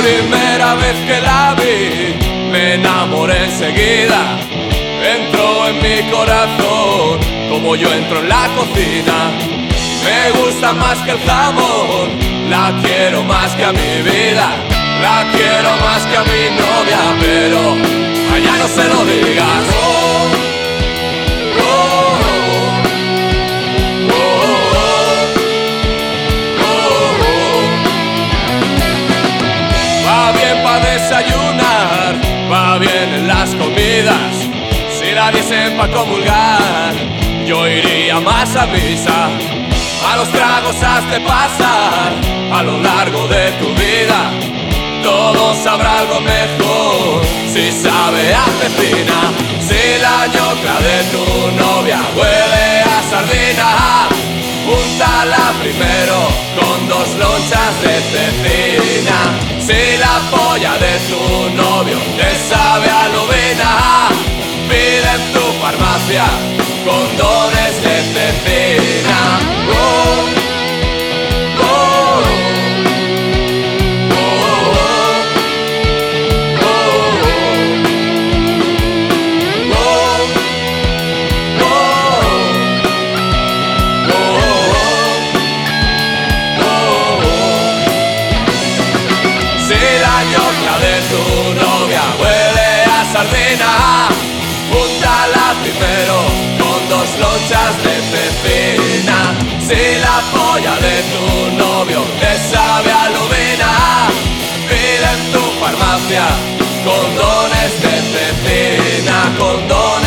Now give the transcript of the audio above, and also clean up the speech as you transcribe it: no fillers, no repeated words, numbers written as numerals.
primera vez que la vi, me enamoré enseguida. Entró en mi corazón como yo entro en la cocina. Me gusta más que el jamón, la quiero más que a mi vida, la quiero más que a mi novia, pero allá no se lo digas. Oh, oh, oh, oh, oh. Va bien para desayunar, va bien en las comidas. Si la dicen pa' comulgar, yo iría más a misa. A los tragos has de pasar a lo largo de tu vida. Todo sabrá algo mejor si sabe a cecina. Si la ñoca de tu novia huele a sardina, úntala primero con 2 lonchas de cecina. Si la polla de tu novio te sabe a lubina, pide en tu farmacia condones de cecina. Oh, oh, oh, oh, Si la ñoca de tu novia huele a sardina, úntala primero con 2 lonchas de cecina. Si la polla de tu novio te sabe a lubina, pide en tu farmacia condones de cecina, condones.